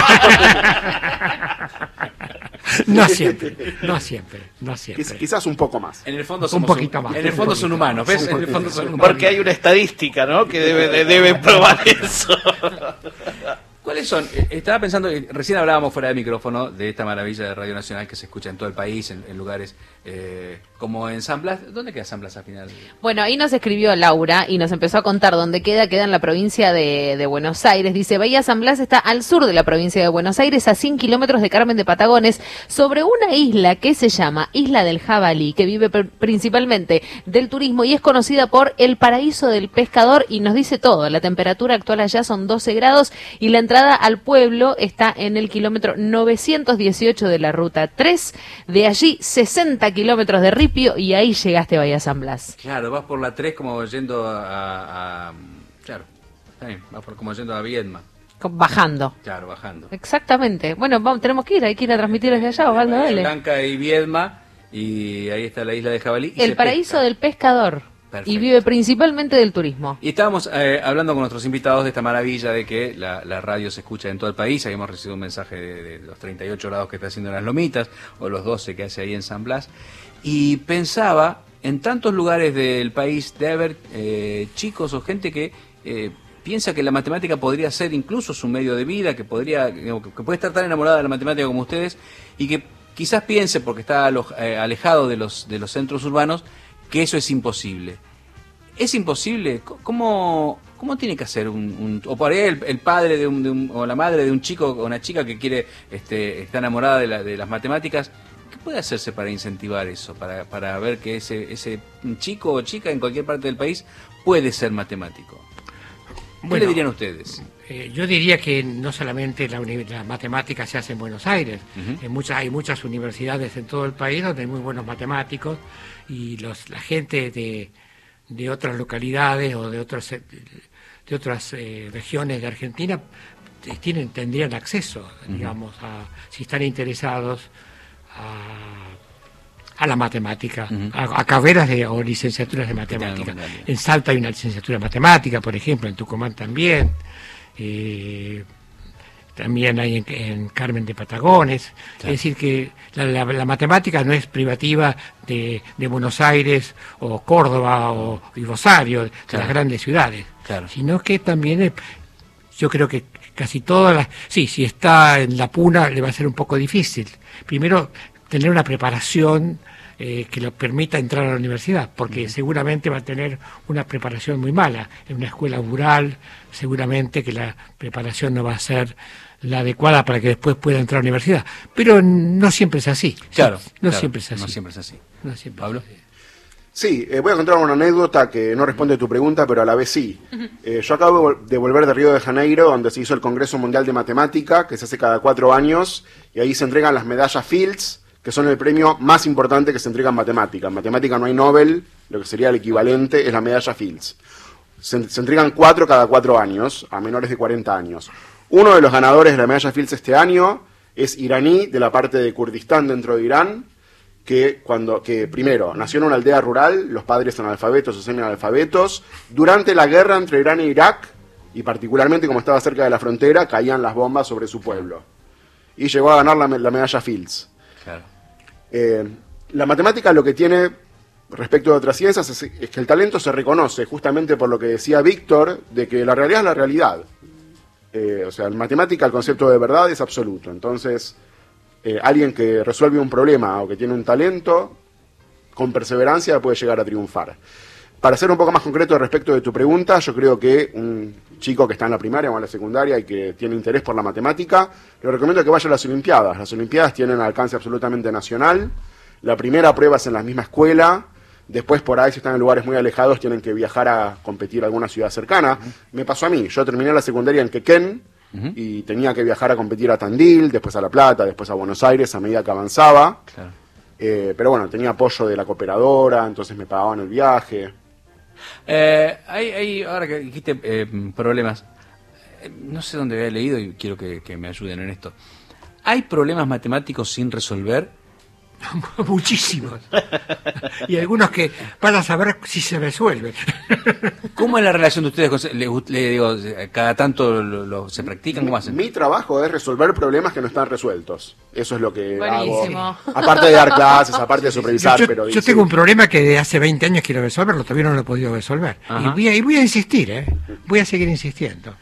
No siempre. Quizás un poco más. En el fondo un poquito más. En el fondo son humanos, ¿ves? En el fondo son humanos. Porque hay una estadística, ¿no? Que debe probar eso. ¿Cuáles son? Estaba pensando, recién hablábamos fuera de micrófono de esta maravilla de Radio Nacional que se escucha en todo el país, en lugares como en San Blas. ¿Dónde queda San Blas al final? Bueno, ahí nos escribió Laura y nos empezó a contar dónde queda. Queda en la provincia de Buenos Aires. Dice, Bahía San Blas está al sur de la provincia de Buenos Aires, a 100 kilómetros de Carmen de Patagones, sobre una isla que se llama Isla del Jabalí, que vive principalmente del turismo y es conocida por el paraíso del pescador, y nos dice todo. La temperatura actual allá son 12 grados y la entrada al pueblo está en el kilómetro 918 de la ruta 3, de allí 60 kilómetros de Ripio y ahí llegaste a Bahía San Blas. Claro, vas por la 3 como yendo claro, vas como yendo a Viedma. Bajando. Claro, bajando. Exactamente. Bueno, tenemos que ir, hay que ir a transmitir desde allá, Osvaldo, dale. Blanca y Viedma, y ahí está la isla de Jabalí. El paraíso del pescador. Perfecto. Y vive principalmente del turismo. Y estábamos hablando con nuestros invitados de esta maravilla de que la radio se escucha en todo el país. Habíamos recibido un mensaje de los 38 grados que está haciendo en Las Lomitas, o los 12 que hace ahí en San Blas. Y pensaba, en tantos lugares del país debe haber chicos o gente que piensa que la matemática podría ser incluso su medio de vida, que podría, que puede estar tan enamorada de la matemática como ustedes, y que quizás piense, porque está alejado de los centros urbanos, que eso es imposible. ¿Es imposible? ¿Cómo tiene que hacer o por ahí el padre o la madre de un chico o una chica que quiere está enamorada de las matemáticas? ¿Qué puede hacerse para incentivar eso? Para ver que ese chico o chica en cualquier parte del país puede ser matemático. ¿Qué le dirían ustedes? Yo diría que no solamente la matemática se hace en Buenos Aires, hay muchas universidades en todo el país donde hay muy buenos matemáticos, y la gente de otras localidades o de otras regiones de Argentina tendrían acceso, digamos, si están interesados a la matemática, a carreras o licenciaturas de matemática. En Salta hay una licenciatura de matemática, por ejemplo, en Tucumán también. También hay en Carmen de Patagones. Claro. Es decir, que la matemática no es privativa de Buenos Aires o Córdoba y Rosario, de las grandes ciudades, sino que también yo creo que casi todas las... Sí, si está en la puna le va a ser un poco difícil. Primero, tener una preparación que lo permita entrar a la universidad, porque seguramente va a tener una preparación muy mala. En una escuela rural, seguramente que la preparación no va a ser la adecuada para que después pueda entrar a la universidad. Pero no siempre es así. Siempre es así. No siempre es así. ¿Pablo? Sí, voy a contar una anécdota que no responde a tu pregunta, pero a la vez sí. Yo acabo de volver de Río de Janeiro, donde se hizo el Congreso Mundial de Matemática, que se hace cada 4 años, y ahí se entregan las medallas Fields, que son el premio más importante que se entrega en matemática. En matemática no hay Nobel, lo que sería el equivalente es la medalla Fields. Se entregan 4 cada 4 años, a menores de 40 años. Uno de los ganadores de la medalla Fields este año es iraní, de la parte de Kurdistán dentro de Irán, que primero nació en una aldea rural, los padres analfabetos o semi-analfabetos. Durante la guerra entre Irán e Irak, y particularmente como estaba cerca de la frontera, caían las bombas sobre su pueblo. Y llegó a ganar la medalla Fields. Claro. La matemática lo que tiene respecto de otras ciencias es que el talento se reconoce, justamente por lo que decía Víctor, de que la realidad es la realidad. O sea, en matemática el concepto de verdad es absoluto. Entonces, alguien que resuelve un problema o que tiene un talento, con perseverancia puede llegar a triunfar. Para ser un poco más concreto respecto de tu pregunta, yo creo que un chico que está en la primaria o en la secundaria y que tiene interés por la matemática, le recomiendo que vaya a las Olimpiadas. Las Olimpiadas tienen alcance absolutamente nacional. La primera prueba es en la misma escuela. Después, por ahí, si están en lugares muy alejados, tienen que viajar a competir a alguna ciudad cercana. Me pasó a mí. Yo terminé la secundaria en Quequén y tenía que viajar a competir a Tandil, después a La Plata, después a Buenos Aires a medida que avanzaba. Claro. Pero bueno, tenía apoyo de la cooperadora, entonces me pagaban el viaje. Ahora que dijiste problemas, no sé dónde había leído y quiero que me ayuden en esto. ¿Hay problemas matemáticos sin resolver? Muchísimos. Y algunos que van a saber si se resuelven. ¿Cómo es la relación de ustedes? Le digo, cada tanto se practican, ¿cómo hacen? Mi trabajo es resolver problemas que no están resueltos. Eso es lo que hago. Aparte de dar clases, aparte de supervisar. Yo tengo un problema que de hace 20 años quiero resolverlo, todavía no lo he podido resolver. Y voy a insistir, voy a seguir insistiendo.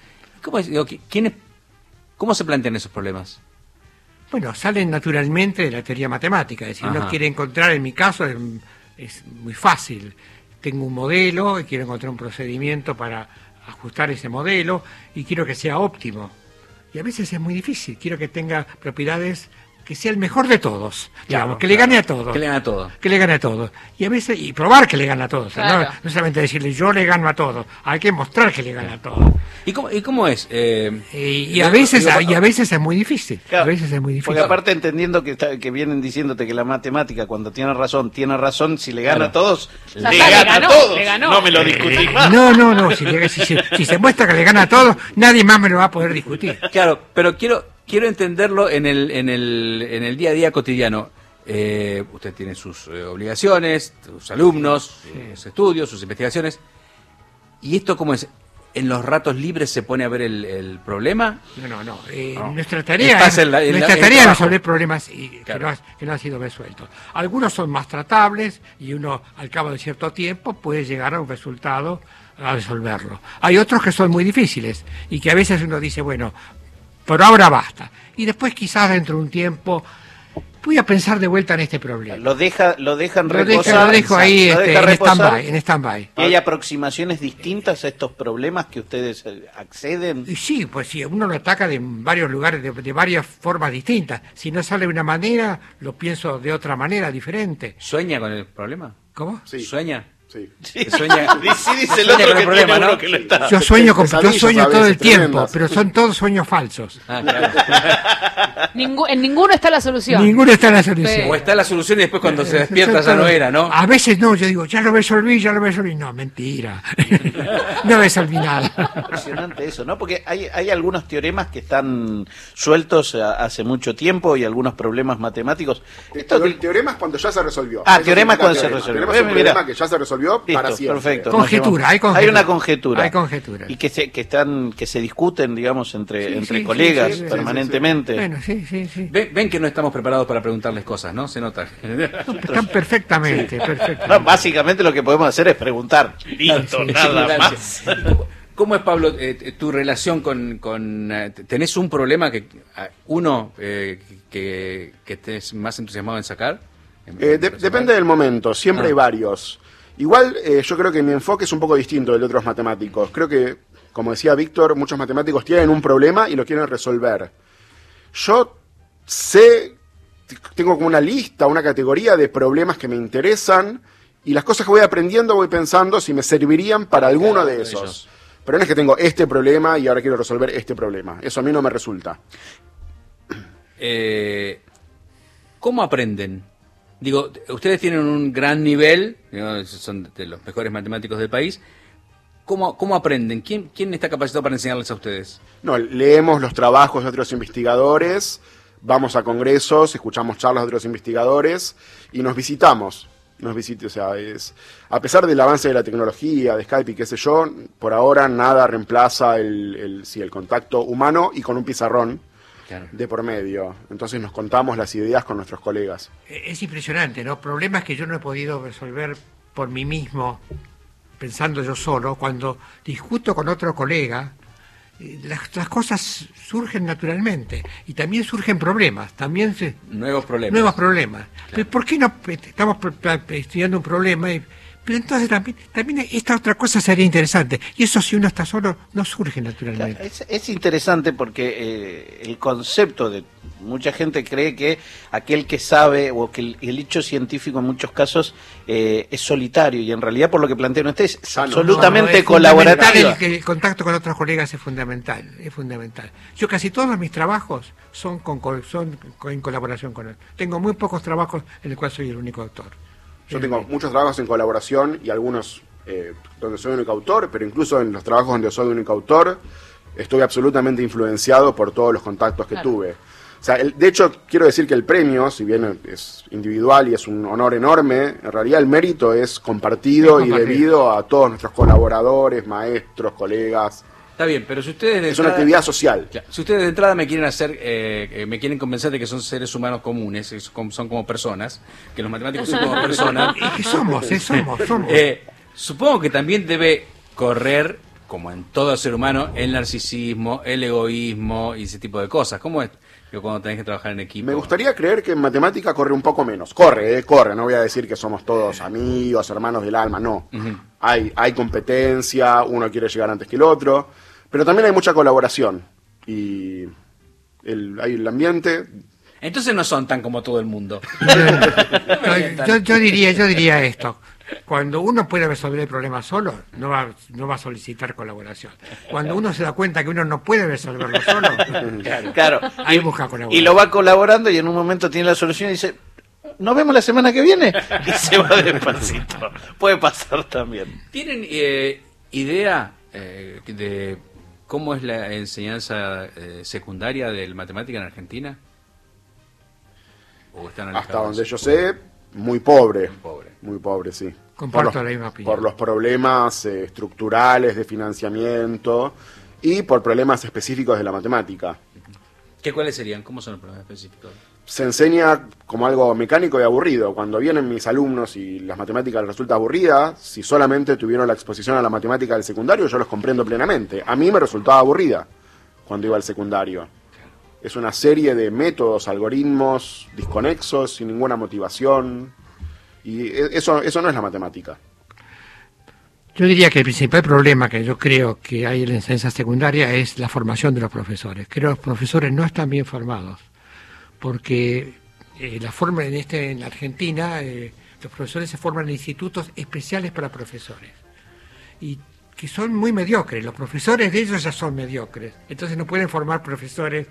¿Cómo se plantean esos problemas? Bueno, salen naturalmente de la teoría matemática. Es decir, uno quiere encontrar, en mi caso es muy fácil. Tengo un modelo y quiero encontrar un procedimiento para ajustar ese modelo y quiero que sea óptimo. Y a veces es muy difícil. Quiero que tenga propiedades que sea el mejor de todos, digamos, que le gane a todos. Que le gane a todos. Que le gane a todos. Y a veces, y probar que le gane a todos. Claro. No solamente decirle yo le gano a todos, hay que mostrar que le gana a todos. ¿Y cómo es? Y a veces es muy difícil. Claro, a veces es muy difícil. Porque aparte entendiendo que vienen diciéndote que la matemática cuando tiene razón, si le gana a todos, le gana a todos. No me lo discutís más. No, si se muestra que le gana a todos, nadie más me lo va a poder discutir. Claro, pero quiero entenderlo en el día a día cotidiano. Usted tiene sus obligaciones, sus alumnos, sus estudios, sus investigaciones. ¿Y esto cómo es? ¿En los ratos libres se pone a ver el problema? No. No. Nuestra tarea es resolver problemas que no han sido resueltos. Algunos son más tratables y uno, al cabo de cierto tiempo, puede llegar a un resultado a resolverlo. Hay otros que son muy difíciles y que a veces uno dice, bueno, por ahora basta. Y después quizás dentro de un tiempo voy a pensar de vuelta en este problema. Lo dejan reposar. Lo dejo ahí en stand-by. ¿Y hay aproximaciones distintas a estos problemas que ustedes acceden? Y sí, pues sí, uno lo ataca de varios lugares, de varias formas distintas. Si no sale de una manera, lo pienso de otra manera, diferente. ¿Sueña con el problema? ¿Cómo? Sí. ¿Sueña? Sí. Sueña, dice el otro que problema, ¿no? Que lo está. Yo sueño todo el tiempo, pero son todos sueños falsos. Claro. En ninguno está la solución. Ninguno está la solución. O está la solución y después cuando se despierta ya no era, ¿no? A veces no, yo digo, ya lo resolví. No, mentira. No resolví nada. Impresionante eso, ¿no? Porque hay algunos teoremas que están sueltos hace mucho tiempo y algunos problemas matemáticos. El teorema es cuando ya se resolvió. Teorema es cuando se resolvió. Teorema es un problema que ya se resolvió para siempre. Perfecto. Conjetura, hay una conjetura. Hay conjeturas. Y que se discuten, digamos, entre colegas permanentemente. Bueno, sí. Ven que no estamos preparados para preguntarles cosas, ¿no? Se nota. Están perfectamente. No, básicamente lo que podemos hacer es preguntar. Listo, nada más. ¿Cómo es, Pablo, tu relación con tenés un problema que estés más entusiasmado en sacar? Depende del momento, siempre hay varios. Igual yo creo que mi enfoque es un poco distinto del de otros matemáticos. Creo que, como decía Víctor, muchos matemáticos tienen un problema y lo quieren resolver. Yo tengo como una lista, una categoría de problemas que me interesan y las cosas que voy aprendiendo voy pensando si me servirían para alguno de esos. Pero no es que tengo este problema y ahora quiero resolver este problema. Eso a mí no me resulta. ¿Cómo aprenden? Digo, ustedes tienen un gran nivel, son de los mejores matemáticos del país. ¿Cómo aprenden? ¿Quién está capacitado para enseñarles a ustedes? No, leemos los trabajos de otros investigadores, vamos a congresos, escuchamos charlas de otros investigadores y nos visitamos. A pesar del avance de la tecnología, de Skype y qué sé yo, por ahora nada reemplaza el contacto humano y con un pizarrón. Claro. De por medio. Entonces nos contamos las ideas con nuestros colegas. Es impresionante, ¿no? Problemas que yo no he podido resolver por mí mismo, pensando yo solo, cuando discuto con otro colega, las cosas surgen naturalmente y también surgen problemas, nuevos problemas. Claro. ¿Por qué no estamos estudiando un problema pero entonces también esta otra cosa sería interesante? Y eso, si uno está solo, no surge naturalmente. Claro, es interesante porque el concepto de mucha gente cree que aquel que sabe o que el hecho científico en muchos casos es solitario y en realidad, por lo que plantean ustedes, es absolutamente colaborativo. El contacto con otros colegas es fundamental. Yo casi todos mis trabajos son en colaboración con él. Tengo muy pocos trabajos en los cuales soy el único autor. Yo tengo muchos trabajos en colaboración y algunos donde soy único autor, pero incluso en los trabajos donde soy único autor estoy absolutamente influenciado por todos los contactos que tuve. O sea, de hecho, quiero decir que el premio, si bien es individual y es un honor enorme, en realidad el mérito es compartido y debido a todos nuestros colaboradores, maestros, colegas. Está bien, pero si ustedes es una actividad social. Si ustedes de entrada me quieren me quieren convencer de que son seres humanos comunes, son como personas, que los matemáticos son como personas. ¿Qué somos? Supongo que también debe correr, como en todo ser humano, el narcisismo, el egoísmo y ese tipo de cosas. ¿Cómo es cuando tenés que trabajar en equipo? Me gustaría creer que en matemática corre un poco menos. Corre, no voy a decir que somos todos amigos, hermanos del alma, no. Hay competencia, uno quiere llegar antes que el otro, pero también hay mucha colaboración y hay el ambiente. Entonces no son tan como todo el mundo. Yo diría esto. Cuando uno puede resolver el problema solo, no va a solicitar colaboración. Cuando uno se da cuenta que uno no puede resolverlo solo, claro, ahí busca colaboración. Y lo va colaborando y en un momento tiene la solución y dice, ¿nos vemos la semana que viene? Y se va despacito. Puede pasar también. ¿Tienen idea de cómo es la enseñanza secundaria del matemática en Argentina? ¿O están hasta donde yo sé, muy pobre. Muy pobre, sí. Comparto la misma opinión. Por los problemas estructurales de financiamiento y por problemas específicos de la matemática. ¿Cuáles serían? ¿Cómo son los problemas específicos? Se enseña como algo mecánico y aburrido. Cuando vienen mis alumnos y las matemáticas les resulta aburrida, si solamente tuvieron la exposición a la matemática del secundario, yo los comprendo plenamente. A mí me resultaba aburrida cuando iba al secundario. Es una serie de métodos, algoritmos desconexos, sin ninguna motivación. Y eso no es la matemática. Yo diría que el principal problema que yo creo que hay en la enseñanza secundaria es la formación de los profesores. Creo que los profesores no están bien formados, porque la forma en la Argentina, los profesores se forman en institutos especiales para profesores, y que son muy mediocres. Los profesores de ellos ya son mediocres, entonces no pueden formar profesores,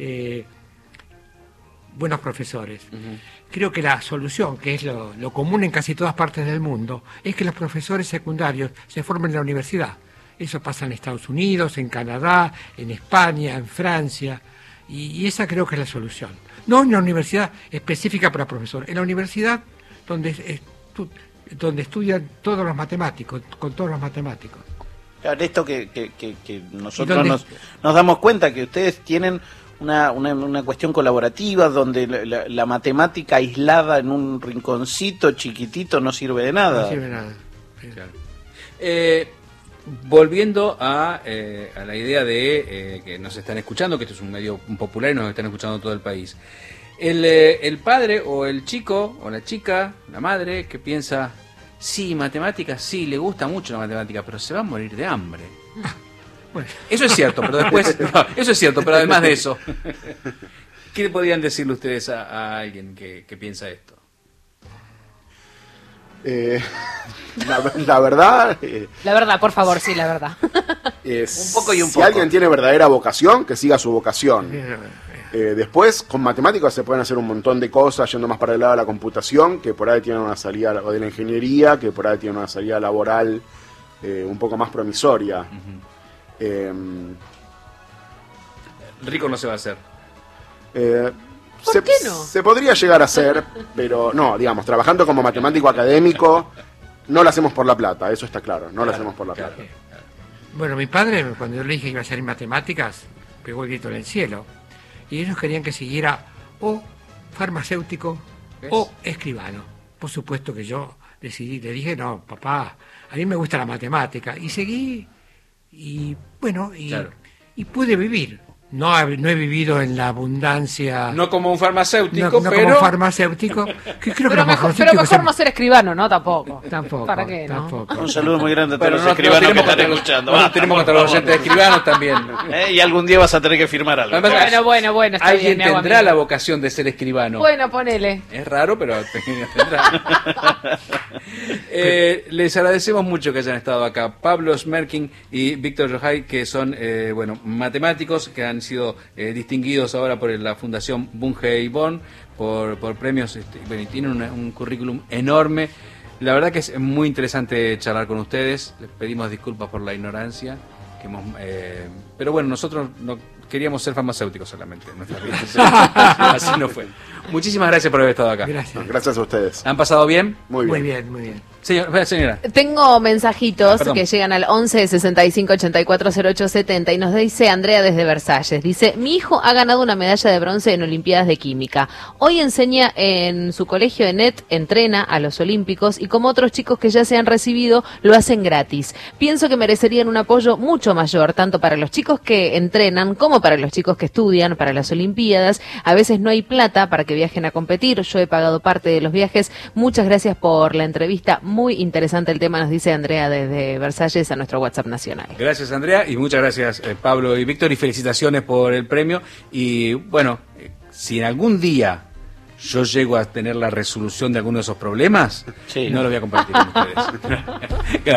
buenos profesores. Creo que la solución, que es lo común en casi todas partes del mundo, es que los profesores secundarios se formen en la universidad. Eso pasa en Estados Unidos, en Canadá, en España, en Francia, y esa creo que es la solución. No en la universidad específica para profesores, en la universidad donde estudian todos los matemáticos, con todos los matemáticos. Claro, esto que nosotros nos damos cuenta que ustedes tienen una cuestión colaborativa donde la matemática aislada en un rinconcito chiquitito no sirve de nada. No sirve de nada. Claro. Volviendo a la idea de que nos están escuchando, que esto es un medio popular y nos están escuchando todo el país. El padre o el chico o la chica, la madre, que piensa, sí, matemáticas, sí, le gusta mucho la matemática, pero se va a morir de hambre. Bueno. Eso es cierto, pero después, eso es cierto, pero además de eso, ¿qué le podrían decirle ustedes a alguien que piensa esto? La verdad... la verdad, por favor, sí, la verdad. Un poco y un poco. Si alguien tiene verdadera vocación, que siga su vocación. Después, con matemáticas se pueden hacer un montón de cosas, yendo más para el lado de la computación, que por ahí tienen una salida, o de la ingeniería, que por ahí tienen una salida laboral un poco más promisoria. Rico no se va a hacer. ¿Por qué no? Se podría llegar a hacer, pero no, digamos, trabajando como matemático académico, no lo hacemos por la plata, eso está claro, no lo hacemos por la plata. Bueno, mi padre, cuando yo le dije que iba a hacer matemáticas, pegó el grito en el cielo, y ellos querían que siguiera o farmacéutico o escribano. Por supuesto que yo decidí, le dije, no, papá, a mí me gusta la matemática, y seguí, y bueno, y pude vivir. No he vivido en la abundancia. No como un farmacéutico, no pero... como un farmacéutico. Que creo pero que mejor no ser escribano, ¿no? Tampoco. ¿Para qué, tampoco. Un saludo muy grande a todos los escribanos que están escuchando. Bueno, tenemos contra los oyentes de escribanos también. Y algún día vas a tener que firmar algo. Bueno. Está alguien bien, tendrá la vocación de ser escribano. Bueno, ponele. Es raro, pero tendrá. Les agradecemos mucho que hayan estado acá. Pablo Smerking y Víctor Yojay, que son matemáticos que han sido distinguidos ahora por la Fundación Bunge y Bonn por premios, y tienen un currículum enorme. La verdad que es muy interesante charlar con ustedes. Les pedimos disculpas por la ignorancia pero bueno, nosotros no queríamos ser farmacéuticos solamente en nuestras vidas. Así no fue. Muchísimas gracias por haber estado acá. Gracias a ustedes. ¿Han pasado bien? Muy bien. Señora. Tengo mensajitos que llegan al 11 65 84 08 70 y nos dice Andrea desde Versalles. Dice, mi hijo ha ganado una medalla de bronce en Olimpiadas de Química. Hoy enseña en su colegio de NET, entrena a los olímpicos y como otros chicos que ya se han recibido, lo hacen gratis. Pienso que merecerían un apoyo mucho mayor, tanto para los chicos que entrenan como para los chicos que estudian para las Olimpiadas. A veces no hay plata para que viajen a competir. Yo he pagado parte de los viajes. Muchas gracias por la entrevista. Muy interesante el tema, nos dice Andrea desde Versalles a nuestro WhatsApp nacional. Gracias, Andrea, y muchas gracias, Pablo y Víctor, y felicitaciones por el premio. Y bueno, si en algún día yo llego a tener la resolución de alguno de esos problemas, no lo voy a compartir con ustedes. Gracias.